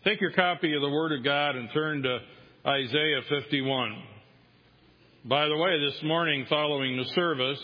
Take your copy of the Word of God and turn to Isaiah 51. By the way, this morning following the service,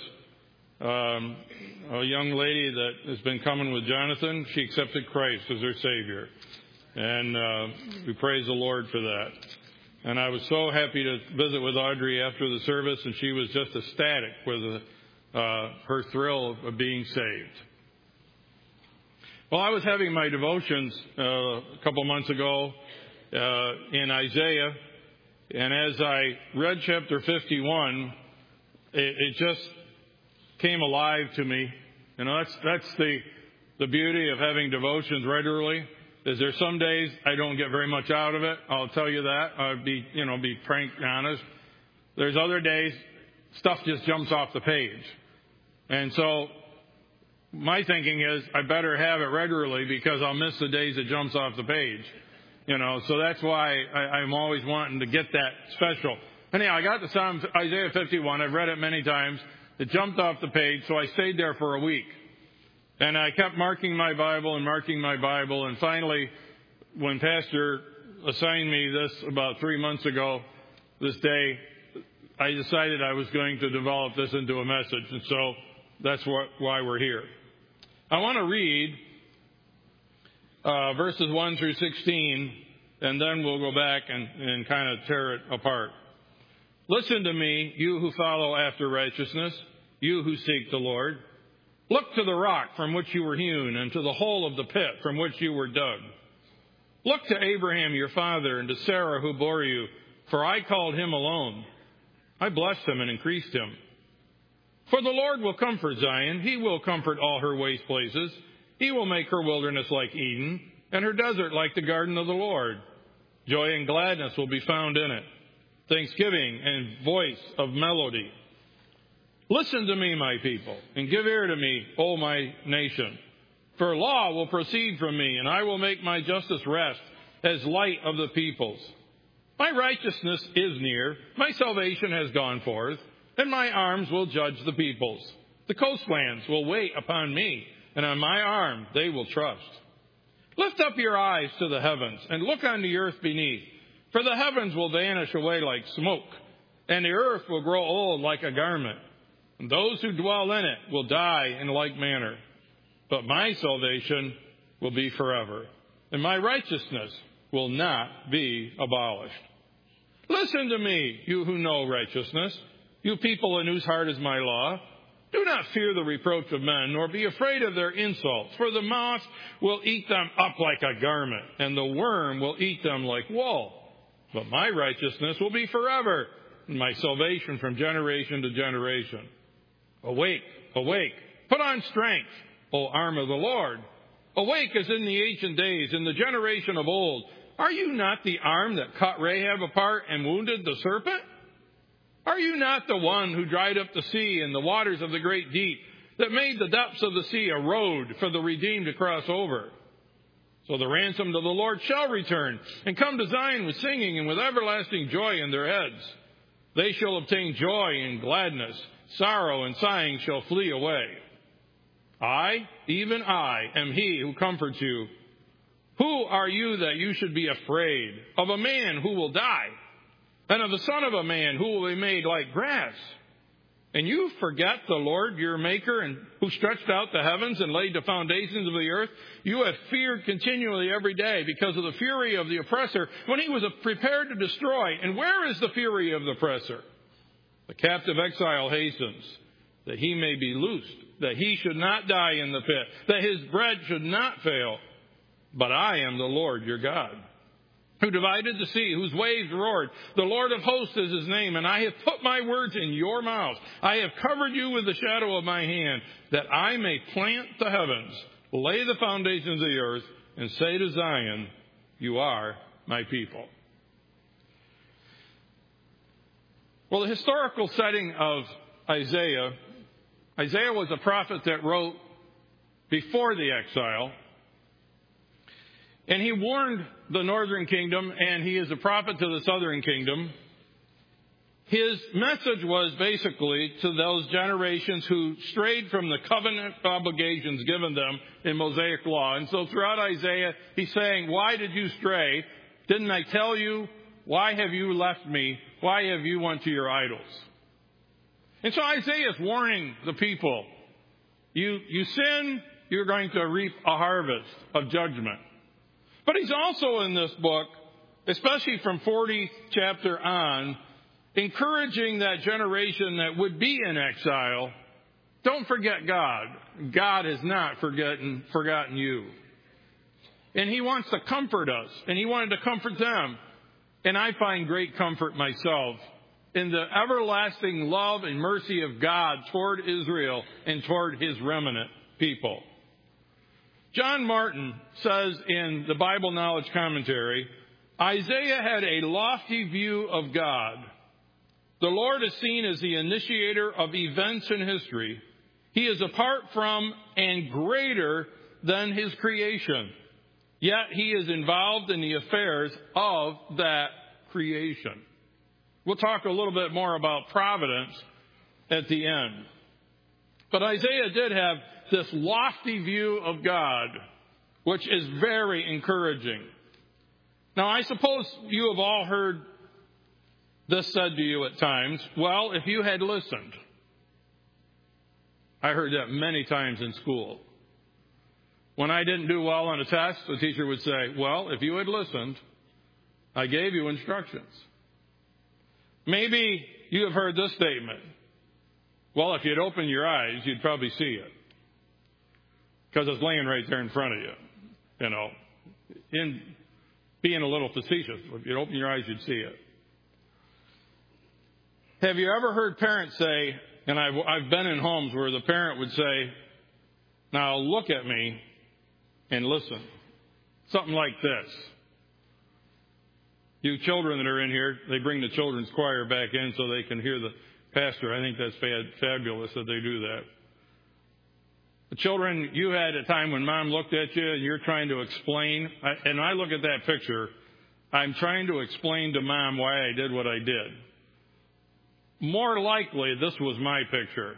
a young lady that has been coming with Jonathan, she accepted Christ as her Savior. And we praise the Lord for that. And I was so happy to visit with Audrey after the service, and she was just ecstatic with her thrill of being saved. Well, I was having my devotions a couple months ago in Isaiah, and as I read chapter 51, it just came alive to me. You know, that's the beauty of having devotions regularly. Is there some days I don't get very much out of it? I'll tell you that. I'll be frank and honest. There's other days stuff just jumps off the page, and so my thinking is I better have it regularly because I'll miss the days it jumps off the page. So that's why I'm always wanting to get that special. Anyhow, I got to Isaiah 51. I've read it many times. It jumped off the page, so I stayed there for a week. And I kept marking my Bible. And finally, when Pastor assigned me this about 3 months ago, this day, I decided I was going to develop this into a message. And so that's why we're here. I want to read verses 1 through 16, and then we'll go back and kind of tear it apart. Listen to me, you who follow after righteousness, you who seek the Lord. Look to the rock from which you were hewn, and to the hole of the pit from which you were dug. Look to Abraham your father, and to Sarah who bore you, for I called him alone. I blessed him and increased him. For the Lord will comfort Zion. He will comfort all her waste places. He will make her wilderness like Eden, and her desert like the garden of the Lord. Joy and gladness will be found in it, thanksgiving and voice of melody. Listen to me, my people, and give ear to me, O my nation. For law will proceed from me, and I will make my justice rest as light of the peoples. My righteousness is near. My salvation has gone forth. And my arms will judge the peoples. The coastlands will wait upon me, and on my arm they will trust. Lift up your eyes to the heavens, and look on the earth beneath. For the heavens will vanish away like smoke, and the earth will grow old like a garment. And those who dwell in it will die in like manner. But my salvation will be forever, and my righteousness will not be abolished. Listen to me, you who know righteousness, you people in whose heart is my law. Do not fear the reproach of men, nor be afraid of their insults, for the moth will eat them up like a garment, and the worm will eat them like wool. But my righteousness will be forever, and my salvation from generation to generation. Awake, awake, put on strength, O arm of the Lord. Awake as in the ancient days, in the generation of old. Are you not the arm that cut Rahab apart and wounded the serpent? Are you not the one who dried up the sea and the waters of the great deep, that made the depths of the sea a road for the redeemed to cross over? So the ransomed of the Lord shall return, and come to Zion with singing and with everlasting joy in their heads. They shall obtain joy and gladness. Sorrow and sighing shall flee away. I, even I, am he who comforts you. Who are you that you should be afraid of a man who will die, and of the son of a man who will be made like grass? And you forget the Lord your Maker, and who stretched out the heavens and laid the foundations of the earth? You have feared continually every day because of the fury of the oppressor, when he was prepared to destroy. And where is the fury of the oppressor? The captive exile hastens, that he may be loosed, that he should not die in the pit, that his bread should not fail. But I am the Lord your God, who divided the sea, whose waves roared. The Lord of hosts is his name, and I have put my words in your mouth. I have covered you with the shadow of my hand, that I may plant the heavens, lay the foundations of the earth, and say to Zion, you are my people. Well, the historical setting of Isaiah was a prophet that wrote before the exile. And he warned the northern kingdom, and he is a prophet to the southern kingdom, his message was basically to those generations who strayed from the covenant obligations given them in Mosaic law. And so throughout Isaiah, he's saying, why did you stray? Didn't I tell you? Why have you left me? Why have you went to your idols? And so Isaiah is warning the people, you sin, you're going to reap a harvest of judgment. But he's also in this book, especially from 40th chapter on, encouraging that generation that would be in exile, don't forget God. God has not forgotten you. And he wants to comfort us, and he wanted to comfort them. And I find great comfort myself in the everlasting love and mercy of God toward Israel and toward his remnant people. John Martin says in the Bible Knowledge Commentary, Isaiah had a lofty view of God. The Lord is seen as the initiator of events in history. He is apart from and greater than his creation. Yet he is involved in the affairs of that creation. We'll talk a little bit more about providence at the end. But Isaiah did have this lofty view of God, which is very encouraging. Now, I suppose you have all heard this said to you at times, well, if you had listened. I heard that many times in school. When I didn't do well on a test, the teacher would say, well, if you had listened, I gave you instructions. Maybe you have heard this statement. Well, if you'd open your eyes, you'd probably see it. Because it's laying right there in front of you. You know, in being a little facetious. If you'd open your eyes, you'd see it. Have you ever heard parents say, and I've been in homes where the parent would say, now look at me and listen. Something like this. You children that are in here, they bring the children's choir back in so they can hear the pastor. I think that's fabulous that they do that. The children, you had a time when mom looked at you and you're trying to explain. And I look at that picture, I'm trying to explain to mom why I did what I did. More likely, this was my picture.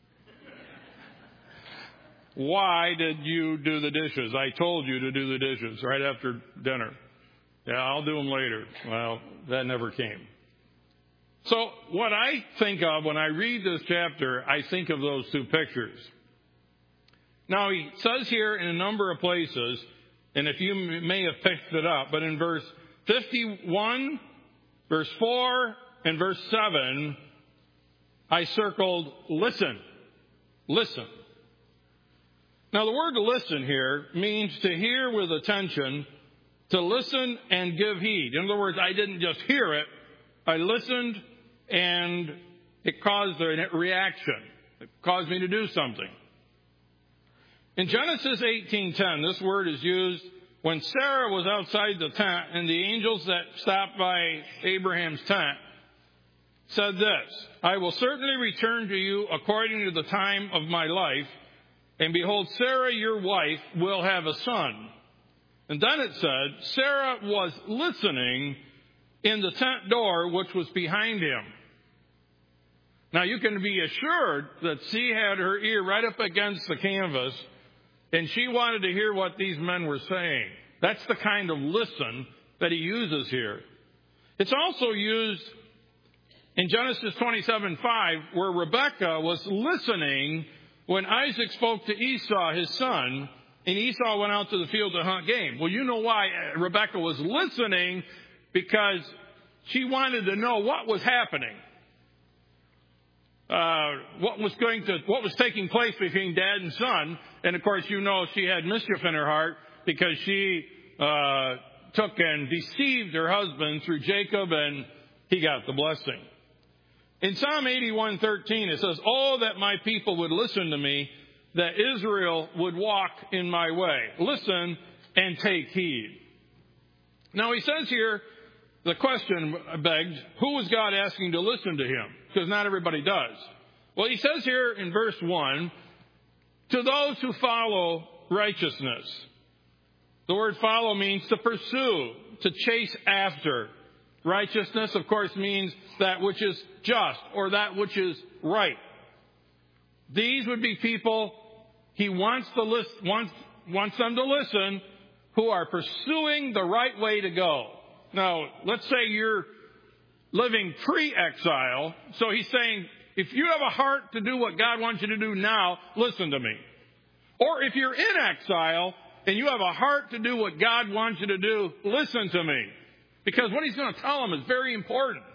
Why did you do the dishes? I told you to do the dishes right after dinner. Yeah, I'll do them later. Well, that never came. So what I think of when I read this chapter, I think of those two pictures. Now, he says here in a number of places, and if you may have picked it up, but in verse 51, verse 4, and verse 7, I circled listen. Listen. Now, the word listen here means to hear with attention, to listen and give heed. In other words, I didn't just hear it. I listened, and it caused a reaction. It caused me to do something. In Genesis 18:10, this word is used when Sarah was outside the tent, and the angels that stopped by Abraham's tent said this, I will certainly return to you according to the time of my life, and behold, Sarah, your wife, will have a son. And then it said, Sarah was listening in the tent door, which was behind him. Now, you can be assured that she had her ear right up against the canvas, and she wanted to hear what these men were saying. That's the kind of listen that he uses here. It's also used in Genesis 27:5, where Rebekah was listening when Isaac spoke to Esau, his son, and Esau went out to the field to hunt game. Well, you know why Rebekah was listening, because she wanted to know what was happening. What was taking place between dad and son. And of course, you know, she had mischief in her heart because she took and deceived her husband through Jacob, and he got the blessing. In Psalm 81:13, it says, oh, that my people would listen to me, that Israel would walk in my way. Listen and take heed. Now, he says here, the question begged, who was God asking to listen to him? Because not everybody does. Well, he says here in verse 1, to those who follow righteousness. The word follow means to pursue, to chase after. Righteousness, of course, means that which is just or that which is right. These would be people he wants them to listen who are pursuing the right way to go. Now, let's say you're living pre-exile. So he's saying, if you have a heart to do what God wants you to do now, listen to me. Or if you're in exile and you have a heart to do what God wants you to do, listen to me. Because what he's going to tell them is very important.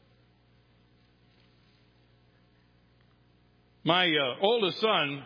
My oldest son,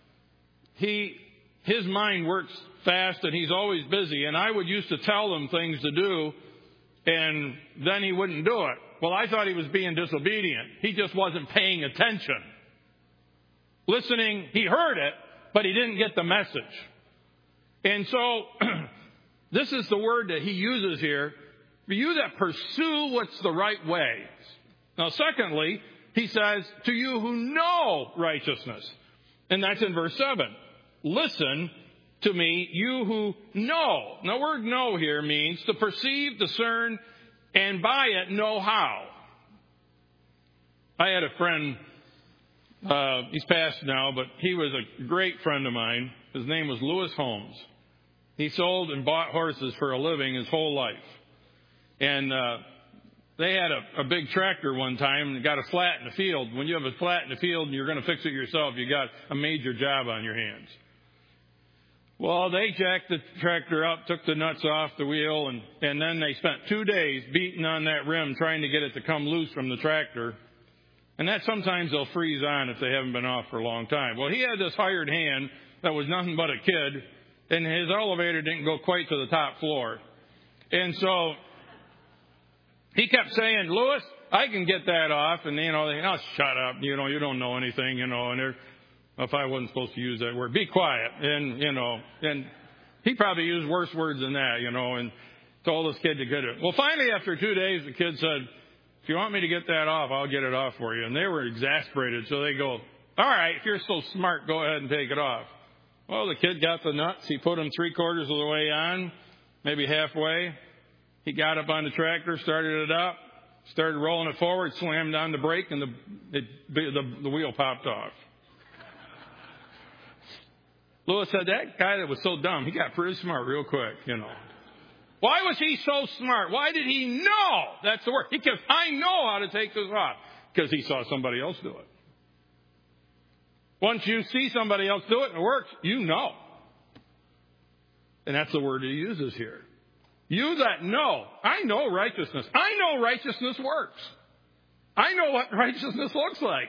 his mind works fast and he's always busy. And I would used to tell him things to do and then he wouldn't do it. Well, I thought he was being disobedient. He just wasn't paying attention. Listening, he heard it, but he didn't get the message. And so this is the word that he uses here. For you that pursue what's the right way. Now, secondly, he says, to you who know righteousness. And that's in verse 7. Listen to me, you who know. Now, the word know here means to perceive, discern, and by it know how. I had a friend, he's passed now, but he was a great friend of mine. His name was Lewis Holmes. He sold and bought horses for a living his whole life. And they had a big tractor one time and got a flat in the field. When you have a flat in the field and you're going to fix it yourself, you got a major job on your hands. Well, they jacked the tractor up, took the nuts off the wheel, and then they spent 2 days beating on that rim trying to get it to come loose from the tractor. And that sometimes they'll freeze on if they haven't been off for a long time. Well, he had this hired hand that was nothing but a kid, and his elevator didn't go quite to the top floor. And so he kept saying, Lewis, I can get that off. And, they, oh, shut up. You don't know anything, and if I wasn't supposed to use that word, be quiet. And, and he probably used worse words than that, and told this kid to get it. Well, finally, after 2 days, the kid said, if you want me to get that off, I'll get it off for you. And they were exasperated. So they go, all right, if you're so smart, go ahead and take it off. Well, the kid got the nuts. He put them 3/4 of the way on, maybe halfway. He got up on the tractor, started it up, started rolling it forward, slammed on the brake, and the wheel popped off. Lewis said, that guy that was so dumb, he got pretty smart real quick, Why was he so smart? Why did he know? That's the word. He goes, I know how to take this off. Because he saw somebody else do it. Once you see somebody else do it and it works, you know. And that's the word he uses here. You that know. I know righteousness. I know righteousness works. I know what righteousness looks like.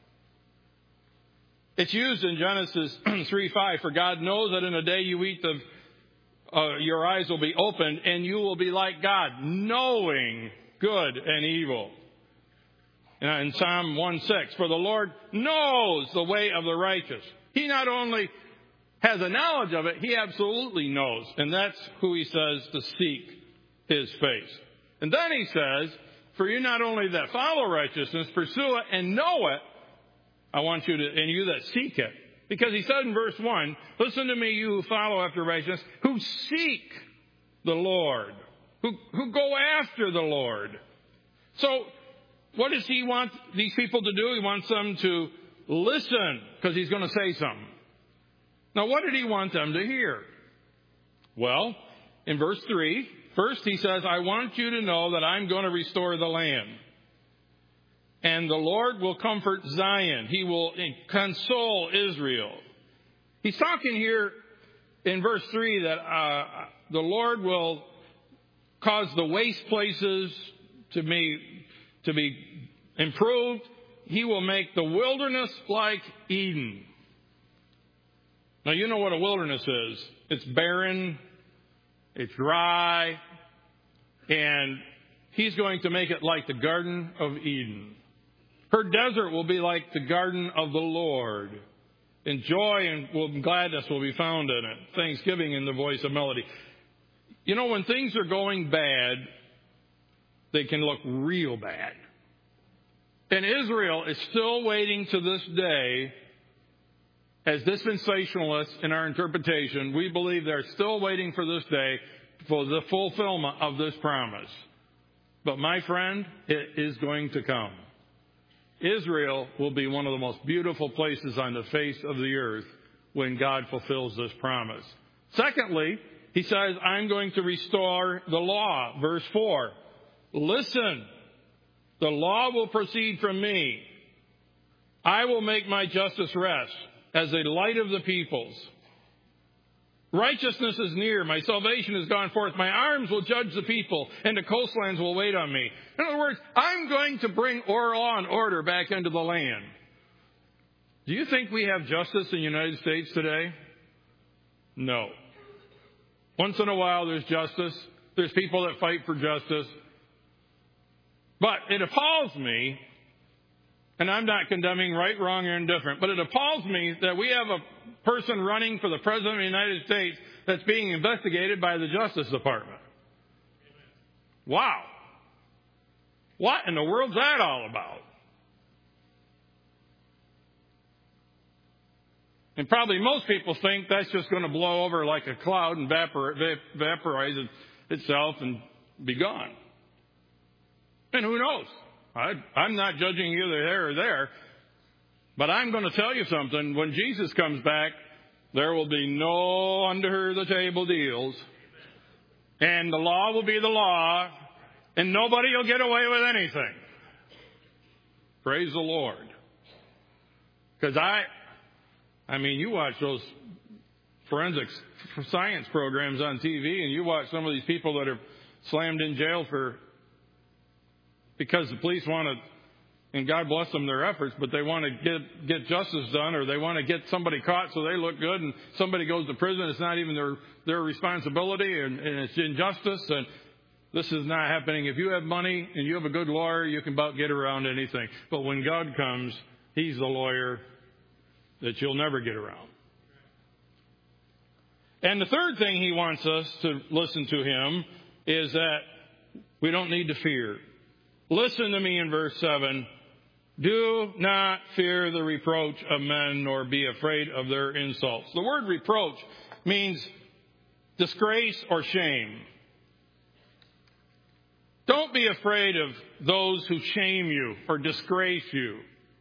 It's used in Genesis 3:5. For God knows that in the day you eat your eyes will be opened and you will be like God, knowing good and evil. In Psalm 1:6, for the Lord knows the way of the righteous. He not only has a knowledge of it, he absolutely knows. And that's who he says to seek his face. And then he says, for you not only that follow righteousness, pursue it and know it, I want you to, and you that seek it. Because he said in verse 1, listen to me, you who follow after righteousness, who seek the Lord, who go after the Lord. So what does he want these people to do? He wants them to listen, because he's going to say something. Now, what did he want them to hear? Well, in verse 3, first he says, I want you to know that I'm going to restore the land. And the Lord will comfort Zion. He will console Israel. He's talking here in verse 3 that the Lord will cause the waste places to be improved. He will make the wilderness like Eden. Now, you know what a wilderness is. It's barren. It's dry. And he's going to make it like the Garden of Eden. Her desert will be like the garden of the Lord. And joy and gladness will be found in it. Thanksgiving in the voice of melody. When things are going bad, they can look real bad. And Israel is still waiting to this day, as dispensationalists in our interpretation, we believe they're still waiting for this day for the fulfillment of this promise. But my friend, it is going to come. Israel will be one of the most beautiful places on the face of the earth when God fulfills this promise. Secondly, he says, I'm going to restore the law. Verse 4. Listen, the law will proceed from me. I will make my justice rest as a light of the peoples. Righteousness is near. My salvation has gone forth. My arms will judge the people, and the coastlands will wait on me. In other words, I'm going to bring law and order back into the land. Do you think we have justice in the United States today? No. Once in a while there's justice. There's people that fight for justice. But it appalls me, and I'm not condemning right, wrong, or indifferent, but it appalls me that we have a person running for the President of the United States that's being investigated by the Justice Department. Wow. What in the world's that all about? And probably most people think that's just going to blow over like a cloud and vaporize itself and be gone. And who knows? I'm not judging either there or there. But I'm going to tell you something. When Jesus comes back, there will be no under-the-table deals. And the law will be the law. And nobody will get away with anything. Praise the Lord. Because I mean, you watch those forensic science programs on TV, and you watch some of these people that are slammed in jail because the police want to, and God bless them their efforts, but they want to get justice done, or they want to get somebody caught so they look good, and somebody goes to prison. It's not even their responsibility, and it's injustice, and this is not happening. If you have money and you have a good lawyer, you can about get around anything. But when God comes, He's the lawyer that you'll never get around. And the third thing He wants us to listen to Him is that we don't need to fear. Listen to me in verse 7. Do not fear the reproach of men, nor be afraid of their insults. The word reproach means disgrace or shame. Don't be afraid of those who shame you or disgrace you,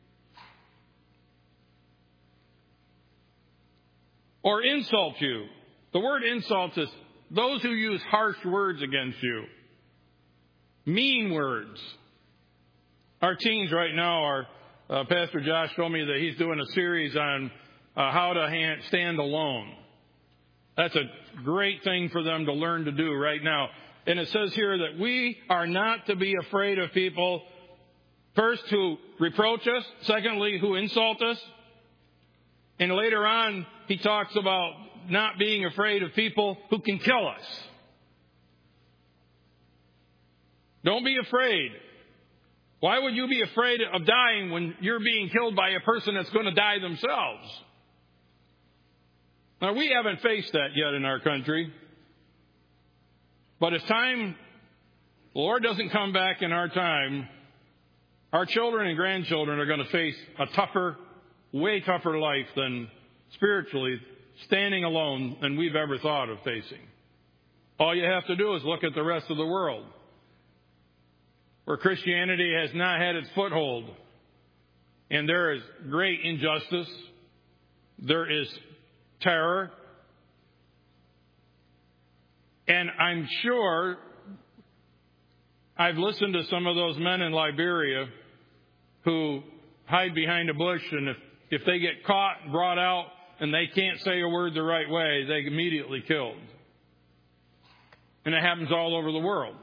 or insult you. The word insult is those who use harsh words against you. Mean words. Our teens right now Pastor Josh told me that he's doing a series on how to stand alone. That's a great thing for them to learn to do right now. And it says here that we are not to be afraid of people, first, who reproach us, secondly, who insult us. And later on, he talks about not being afraid of people who can kill us. Don't be afraid. Why would you be afraid of dying when you're being killed by a person that's going to die themselves? Now, we haven't faced that yet in our country. But if the Lord doesn't come back in our time, our children and grandchildren are going to face a tougher, way tougher life than spiritually standing alone than we've ever thought of facing. All you have to do is look at the rest of the world, where Christianity has not had its foothold. And there is great injustice. There is terror. And I'm sure I've listened to some of those men in Liberia who hide behind a bush, and if they get caught and brought out and they can't say a word the right way, they're immediately killed. And it happens all over the world.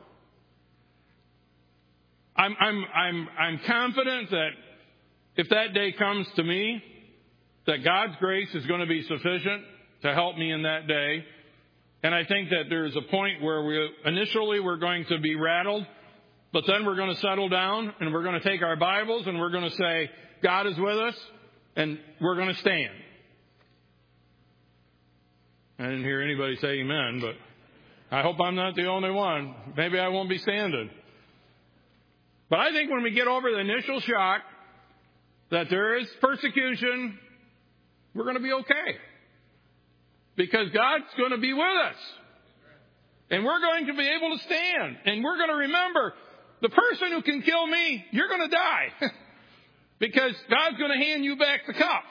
I'm confident that if that day comes to me, that God's grace is going to be sufficient to help me in that day. And I think that there's a point where we're going to be rattled, but then we're going to settle down and we're going to take our Bibles and we're going to say, God is with us, and we're going to stand. I didn't hear anybody say amen, but I hope I'm not the only one. Maybe I won't be standing. But I think when we get over the initial shock that there is persecution, we're going to be okay. Because God's going to be with us. And we're going to be able to stand. And we're going to remember the person who can kill me, you're going to die. Because God's going to hand you back the cup.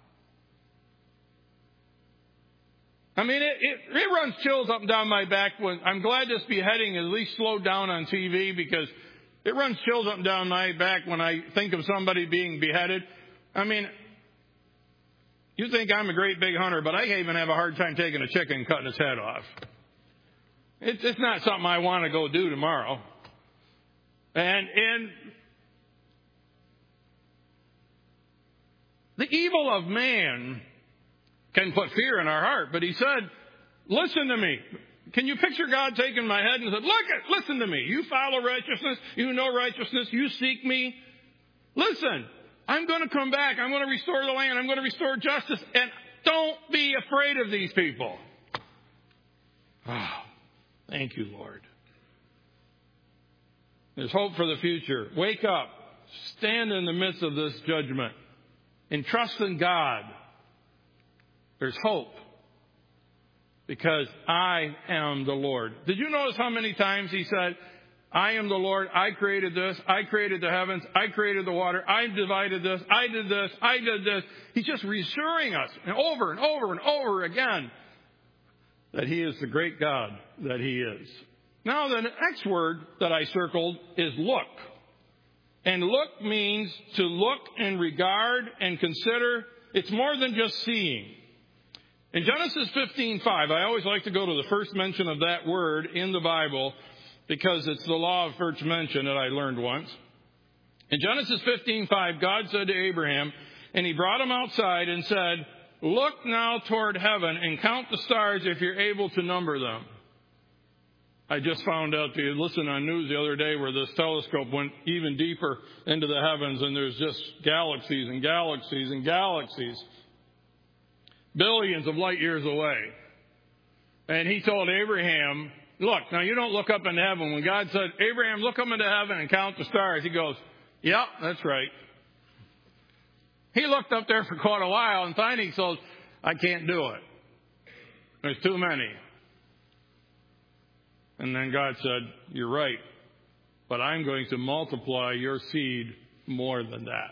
I mean, it runs chills up and down my back. When I'm glad this beheading at least slowed down on TV, because it runs chills up and down my back when I think of somebody being beheaded. I mean, you think I'm a great big hunter, but I even have a hard time taking a chicken and cutting its head off. It's not something I want to go do tomorrow. And the evil of man can put fear in our heart. But he said, listen to me. Can you picture God taking my head and said, listen to me. You follow righteousness. You know righteousness. You seek me. Listen, I'm going to come back. I'm going to restore the land. I'm going to restore justice. And don't be afraid of these people. Oh, thank you, Lord. There's hope for the future. Wake up. Stand in the midst of this judgment. And trust in God. There's hope. Because I am the Lord. Did you notice how many times he said, I am the Lord, I created this, I created the heavens, I created the water, I divided this, I did this, I did this. He's just reassuring us over and over and over again that he is the great God that he is. Now the next word that I circled is look. And look means to look and regard and consider. It's more than just seeing. In Genesis 15:5, I always like to go to the first mention of that word in the Bible because it's the law of first mention that I learned once. In Genesis 15:5, God said to Abraham, and he brought him outside and said, look now toward heaven and count the stars if you're able to number them. I just found out, to listen on news the other day, where this telescope went even deeper into the heavens, and there's just galaxies and galaxies and galaxies. Billions of light years away. And he told Abraham, look, now you don't look up into heaven. When God said, Abraham, look up into heaven and count the stars, he goes, yeah, that's right. He looked up there for quite a while, and finally he says, I can't do it. There's too many. And then God said, you're right, but I'm going to multiply your seed more than that.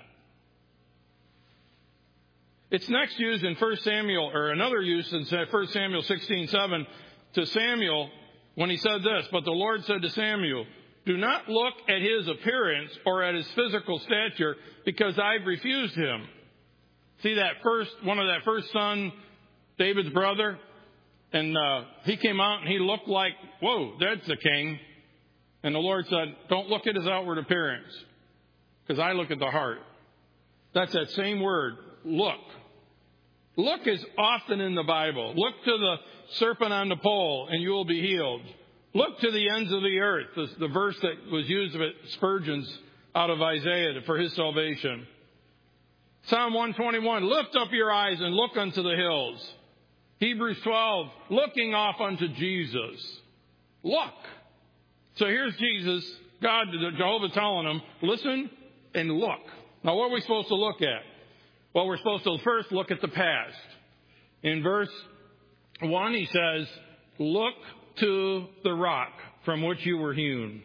It's next used in 1 Samuel, or another use in 1 Samuel 16:7 to Samuel when he said this, but the Lord said to Samuel, do not look at his appearance or at his physical stature, because I've refused him. See that one of that first son, David's brother? And he came out and he looked like, whoa, that's the king. And the Lord said, don't look at his outward appearance, because I look at the heart. That's that same word, look. Look is often in the Bible. Look to the serpent on the pole and you will be healed. Look to the ends of the earth, the verse that was used of Spurgeon's out of Isaiah for his salvation. Psalm 121, lift up your eyes and look unto the hills. Hebrews 12, looking off unto Jesus. Look. So here's Jesus, God, Jehovah telling him, listen and look. Now what are we supposed to look at? Well, we're supposed to first look at the past. In verse 1, he says, look to the rock from which you were hewn.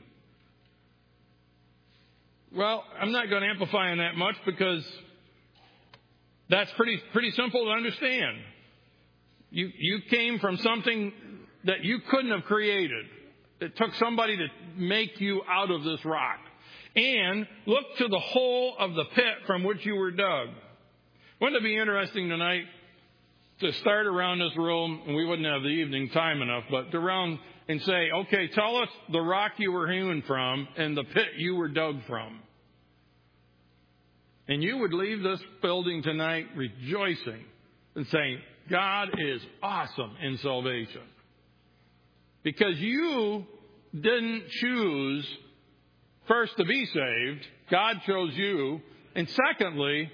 Well, I'm not going to amplify on that much, because that's pretty simple to understand. You came from something that you couldn't have created. It took somebody to make you out of this rock. And look to the hole of the pit from which you were dug. Wouldn't it be interesting tonight to start around this room, and we wouldn't have the evening time enough, but to round and say, okay, tell us the rock you were hewn from and the pit you were dug from. And you would leave this building tonight rejoicing and saying, God is awesome in salvation. Because you didn't choose first to be saved. God chose you. And secondly,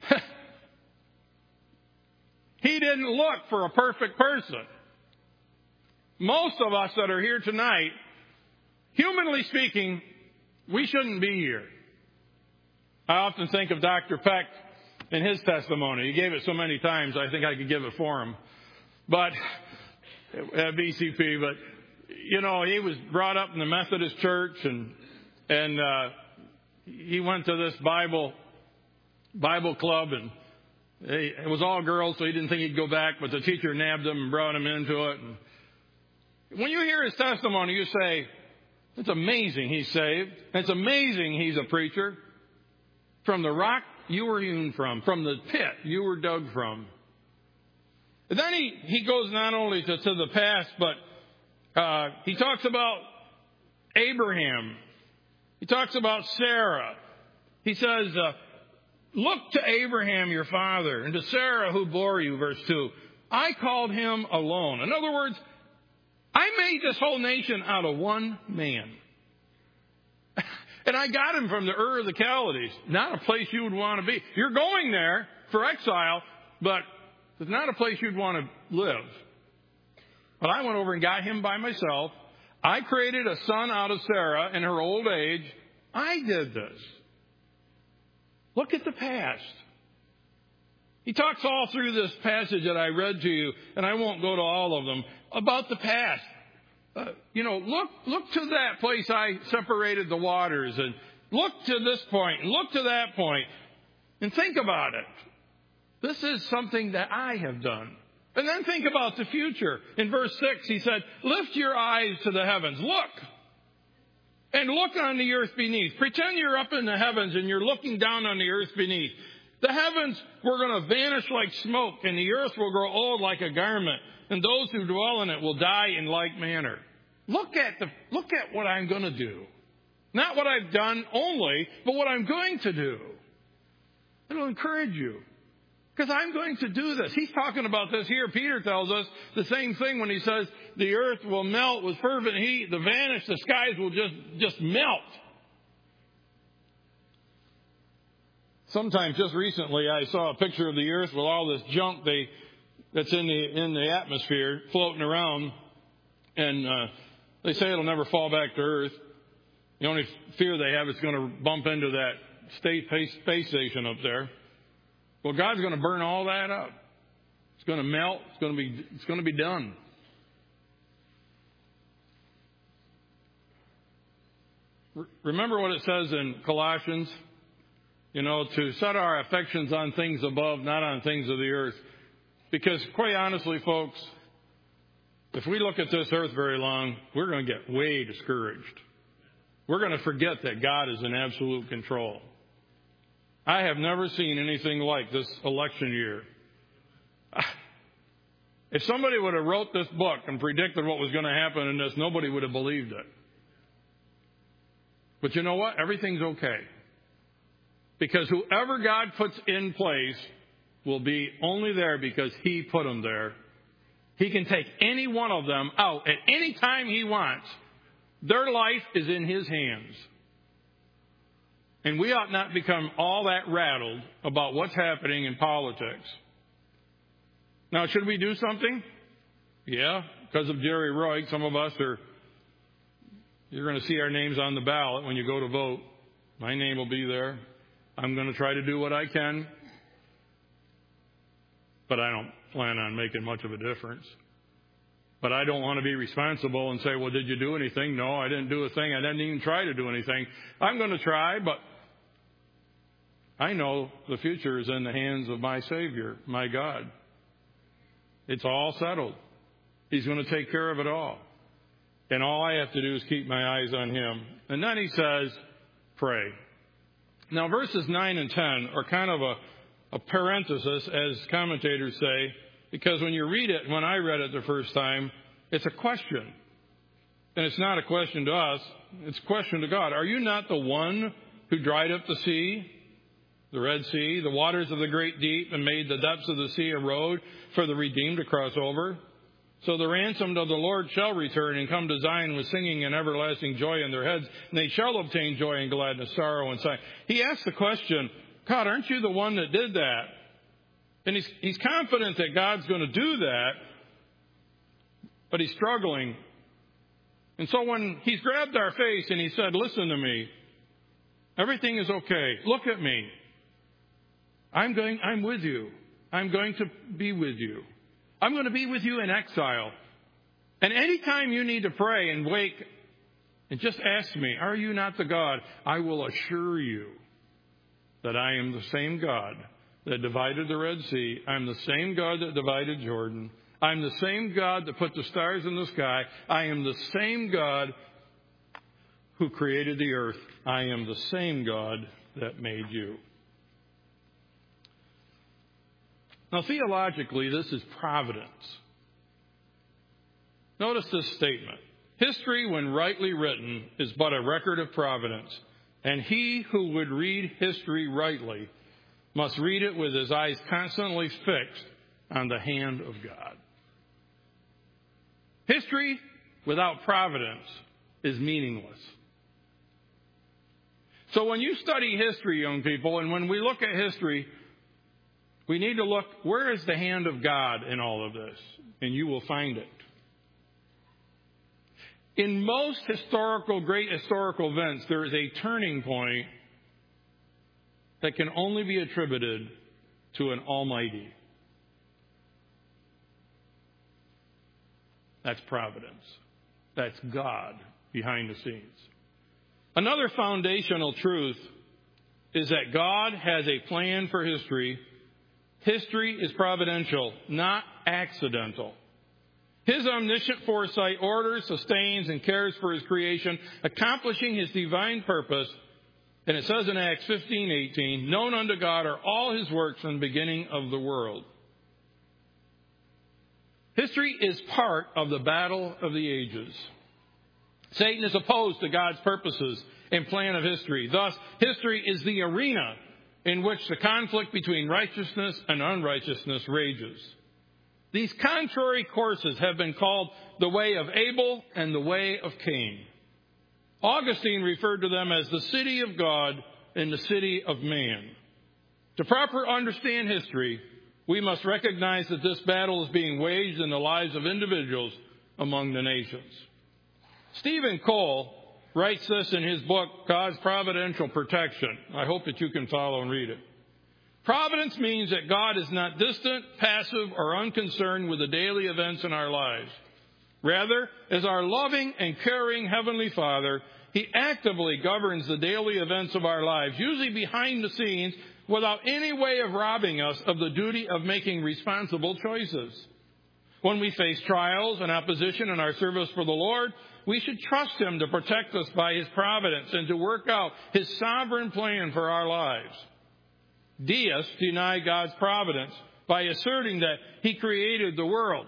he didn't look for a perfect person. Most of us that are here tonight, humanly speaking, we shouldn't be here. I often think of Dr. Peck and his testimony. He gave it so many times, I think I could give it for him. But at BCP, but, he was brought up in the Methodist church, and And he went to this Bible club, and it was all girls, so he didn't think he'd go back, but the teacher nabbed him and brought him into it. And when you hear his testimony, you say, it's amazing he's saved. It's amazing he's a preacher. From the rock you were hewn from the pit you were dug from. And then he goes not only to the past, but he talks about Abraham. He talks about Sarah. He says, look to Abraham your father, and to Sarah who bore you, verse 2. I called him alone. In other words, I made this whole nation out of one man. And I got him from the Ur of the Chaldees. Not a place you would want to be. You're going there for exile, but it's not a place you'd want to live. But I went over and got him by myself. I created a son out of Sarah in her old age. I did this. Look at the past. He talks all through this passage that I read to you, and I won't go to all of them, about the past. Look to that place I separated the waters, and look to this point, and look to that point, and think about it. This is something that I have done. And then think about the future. In verse 6, he said, lift your eyes to the heavens. Look. And look on the earth beneath. Pretend you're up in the heavens and you're looking down on the earth beneath. The heavens were going to vanish like smoke, and the earth will grow old like a garment, and those who dwell in it will die in like manner. Look at what I'm going to do. Not what I've done only, but what I'm going to do. It'll encourage you. Because I'm going to do this. He's talking about this here. Peter tells us the same thing when he says the earth will melt with fervent heat, the skies will just melt. Sometimes, just recently, I saw a picture of the earth with all this junk that's in the atmosphere floating around, and they say it'll never fall back to Earth. The only fear they have is going to bump into that space station up there. Well, God's going to burn all that up. It's going to melt. It's going to be done. Remember what it says in Colossians? To set our affections on things above, not on things of the earth. Because quite honestly, folks, if we look at this earth very long, we're going to get way discouraged. We're going to forget that God is in absolute control. I have never seen anything like this election year. If somebody would have wrote this book and predicted what was going to happen in this, nobody would have believed it. But you know what? Everything's okay. Because whoever God puts in place will be only there because He put them there. He can take any one of them out at any time He wants. Their life is in His hands. And we ought not become all that rattled about what's happening in politics. Now, should we do something? Yeah, because of Jerry Roy, some of us you're going to see our names on the ballot when you go to vote. My name will be there. I'm going to try to do what I can, but I don't plan on making much of a difference. But I don't want to be responsible and say, well, did you do anything? No, I didn't do a thing. I didn't even try to do anything. I'm going to try, but I know the future is in the hands of my Savior, my God. It's all settled. He's going to take care of it all. And all I have to do is keep my eyes on Him. And then He says, pray. Now, verses 9 and 10 are kind of a parenthesis, as commentators say, because when you read it, when I read it the first time, it's a question. And it's not a question to us, it's a question to God. Are you not the one who dried up the sea, the Red Sea, the waters of the great deep, and made the depths of the sea a road for the redeemed to cross over? So the ransomed of the Lord shall return and come to Zion with singing and everlasting joy in their heads, and they shall obtain joy and gladness, sorrow and sighing. He asks the question, God, aren't you the one that did that? And he's confident that God's going to do that, but he's struggling. And so when he's grabbed our face and he said, listen to me, everything is okay. Look at me. I'm with you. I'm going to be with you. I'm going to be with you in exile. And anytime you need to pray and wake And just ask me, are you not the God? I will assure you that I am the same God that divided the Red Sea. I'm the same God that divided Jordan. I'm the same God that put the stars in the sky. I am the same God who created the earth. I am the same God that made you. Now, theologically, this is providence. Notice this statement. History, when rightly written, is but a record of providence, and he who would read history rightly must read it with his eyes constantly fixed on the hand of God. History without providence is meaningless. So when you study history, young people, and when we look at history, we need to look, where is the hand of God in all of this? And you will find it. In most great historical events, there is a turning point that can only be attributed to an Almighty. That's providence. That's God behind the scenes. Another foundational truth is that God has a plan for history. History is providential, not accidental. His omniscient foresight orders, sustains, and cares for his creation, accomplishing his divine purpose. And it says in Acts 15:18, known unto God are all his works from the beginning of the world. History is part of the battle of the ages. Satan is opposed to God's purposes and plan of history. Thus, history is the arena in which the conflict between righteousness and unrighteousness rages. These contrary courses have been called the way of Abel and the way of Cain. Augustine referred to them as the city of God and the city of man. To properly understand history, we must recognize that this battle is being waged in the lives of individuals among the nations. Stephen Cole writes this in his book, God's Providential Protection. I hope that you can follow and read it. Providence means that God is not distant, passive, or unconcerned with the daily events in our lives. Rather, as our loving and caring Heavenly Father, he actively governs the daily events of our lives, usually behind the scenes, without any way of robbing us of the duty of making responsible choices. When we face trials and opposition in our service for the Lord, we should trust him to protect us by his providence and to work out his sovereign plan for our lives. Deists deny God's providence by asserting that he created the world.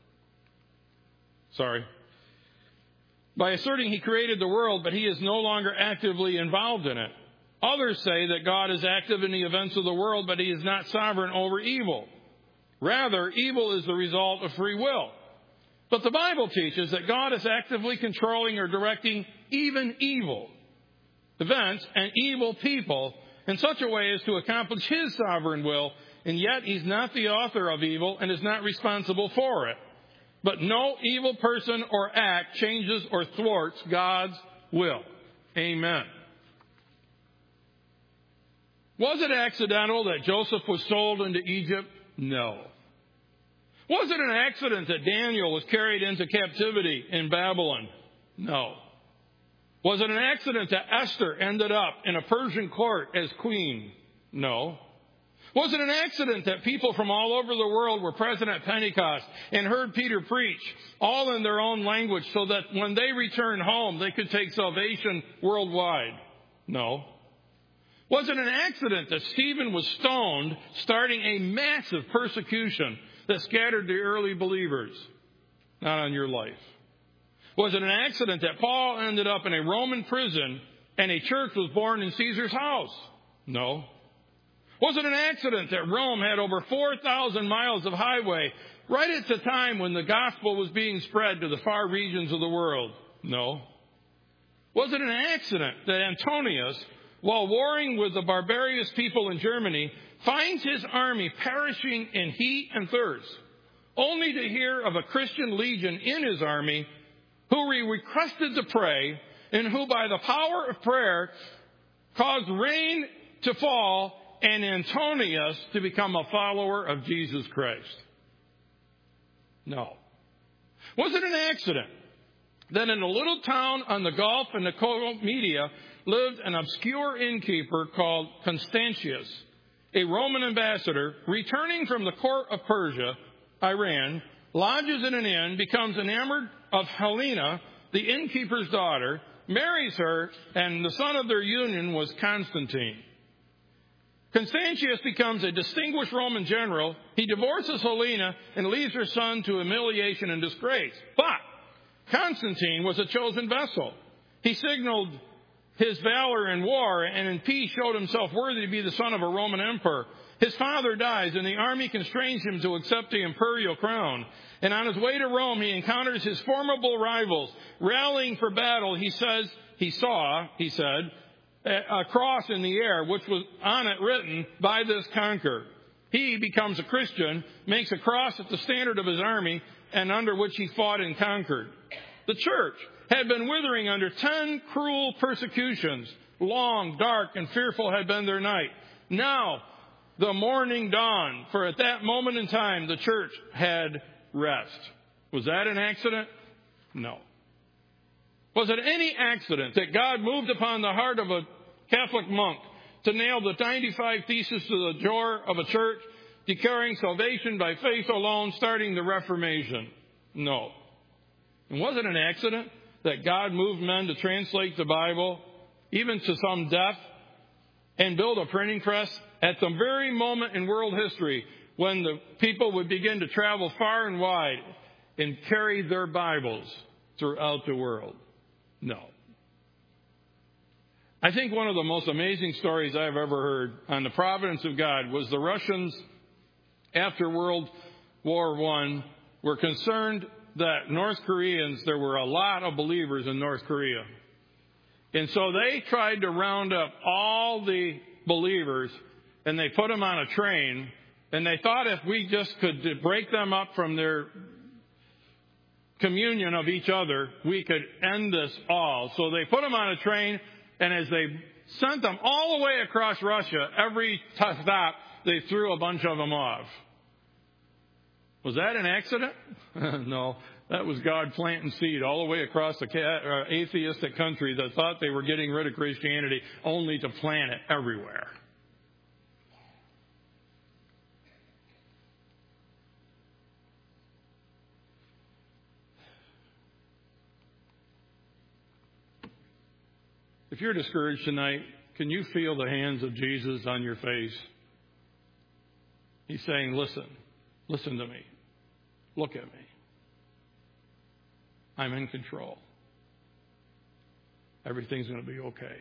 By asserting he created the world, but he is no longer actively involved in it. Others say that God is active in the events of the world, but he is not sovereign over evil. Rather, evil is the result of free will. But the Bible teaches that God is actively controlling or directing even evil events and evil people in such a way as to accomplish his sovereign will, and yet he's not the author of evil and is not responsible for it. But no evil person or act changes or thwarts God's will. Amen. Was it accidental that Joseph was sold into Egypt? No. Was it an accident that Daniel was carried into captivity in Babylon? No. Was it an accident that Esther ended up in a Persian court as queen? No. Was it an accident that people from all over the world were present at Pentecost and heard Peter preach, all in their own language, so that when they returned home, they could take salvation worldwide? No. Was it an accident that Stephen was stoned, starting a massive persecution that scattered the early believers? Not on your life. Was it an accident that Paul ended up in a Roman prison and a church was born in Caesar's house? No. Was it an accident that Rome had over 4,000 miles of highway right at the time when the gospel was being spread to the far regions of the world? No. Was it an accident that Antonius, while warring with the barbarous people in Germany, finds his army perishing in heat and thirst, only to hear of a Christian legion in his army who he requested to pray, and who by the power of prayer caused rain to fall and Antonius to become a follower of Jesus Christ? No. Was it an accident Then in a little town on the Gulf in Nicomedia lived an obscure innkeeper called Constantius, a Roman ambassador, returning from the court of Persia, Iran, lodges in an inn, becomes enamored of Helena, the innkeeper's daughter, marries her, and the son of their union was Constantine. Constantius becomes a distinguished Roman general. He divorces Helena and leaves her son to humiliation and disgrace. But Constantine was a chosen vessel. He signaled his valor in war and in peace showed himself worthy to be the son of a Roman emperor. His father dies, and the army constrains him to accept the imperial crown. And on his way to Rome, he encounters his formidable rivals. Rallying for battle, he said, a cross in the air, which was on it written, "By this conquer." He becomes a Christian, makes a cross at the standard of his army, and under which he fought and conquered. The church had been withering under 10 cruel persecutions. Long, dark, and fearful had been their night. Now the morning dawned, for at that moment in time the church had rest. Was that an accident? No. Was it any accident that God moved upon the heart of a Catholic monk to nail the 95 Theses to the door of a church, declaring salvation by faith alone, starting the Reformation? No. And was it an accident that God moved men to translate the Bible, even to some death, and build a printing press at the very moment in world history when the people would begin to travel far and wide and carry their Bibles throughout the world? No. I think one of the most amazing stories I've ever heard on the providence of God was the Russians, after World War I, were concerned that North Koreans, there were a lot of believers in North Korea. And so they tried to round up all the believers, and they put them on a train, and they thought if we just could break them up from their communion of each other, we could end this all. So they put them on a train, and as they sent them all the way across Russia, every stop, they threw a bunch of them off. Was that an accident? No. That was God planting seed all the way across the atheistic country that thought they were getting rid of Christianity, only to plant it everywhere. If you're discouraged tonight, can you feel the hands of Jesus on your face? He's saying, listen to me. Look at me. I'm in control. Everything's going to be okay.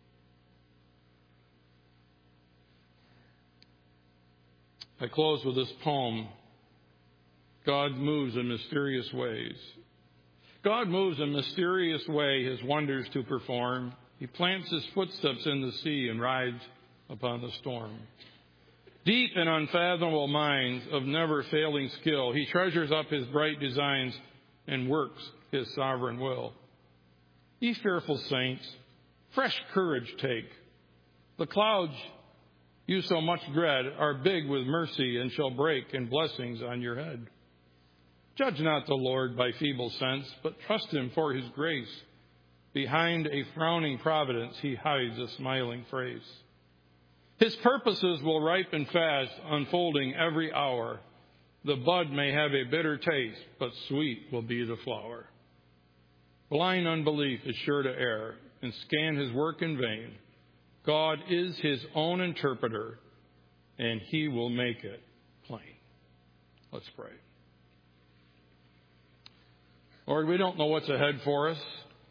I close with this poem. God moves in mysterious ways. God moves in mysterious way His wonders to perform. He plants His footsteps in the sea and rides upon the storm. Deep and unfathomable minds of never-failing skill, He treasures up His bright designs and works His sovereign will. Ye fearful saints, fresh courage take. The clouds you so much dread are big with mercy and shall break in blessings on your head. Judge not the Lord by feeble sense, but trust Him for His grace. Behind a frowning providence He hides a smiling face. His purposes will ripen fast, unfolding every hour. The bud may have a bitter taste, but sweet will be the flower. Blind unbelief is sure to err and scan His work in vain. God is His own interpreter, and He will make it plain. Let's pray. Lord, we don't know what's ahead for us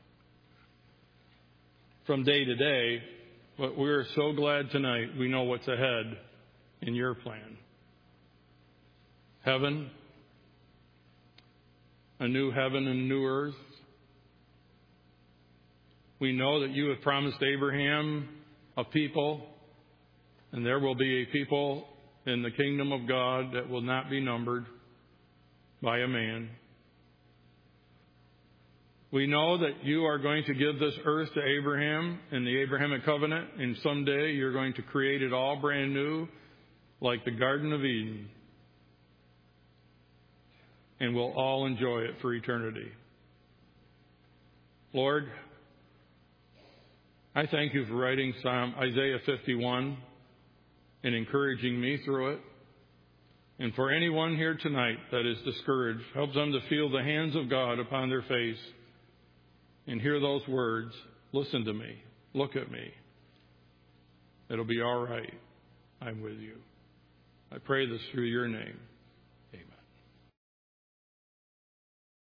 from day to day, but we're so glad tonight we know what's ahead in your plan. Heaven, a new heaven and a new earth. We know that you have promised Abraham a people, and there will be a people in the kingdom of God that will not be numbered by a man. We know that you are going to give this earth to Abraham in the Abrahamic covenant, and someday you're going to create it all brand new, like the Garden of Eden, and we'll all enjoy it for eternity. Lord, I thank you for writing Isaiah 51 and encouraging me through it. And for anyone here tonight that is discouraged, help them to feel the hands of God upon their face and hear those words, listen to me, look at me. It'll be all right. I'm with you. I pray this through your name.